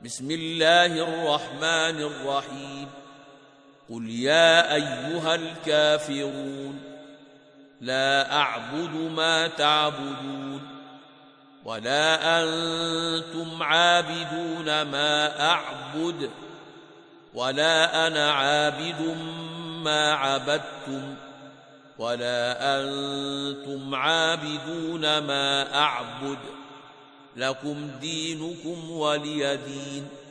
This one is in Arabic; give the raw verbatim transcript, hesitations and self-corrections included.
بسم الله الرحمن الرحيم قل يا أيها الكافرون لا أعبد ما تعبدون ولا أنتم عابدون ما أعبد ولا أنا عابد ما عبدتم ولا أنتم عابدون ما أعبد لكم دينكم ولي دين.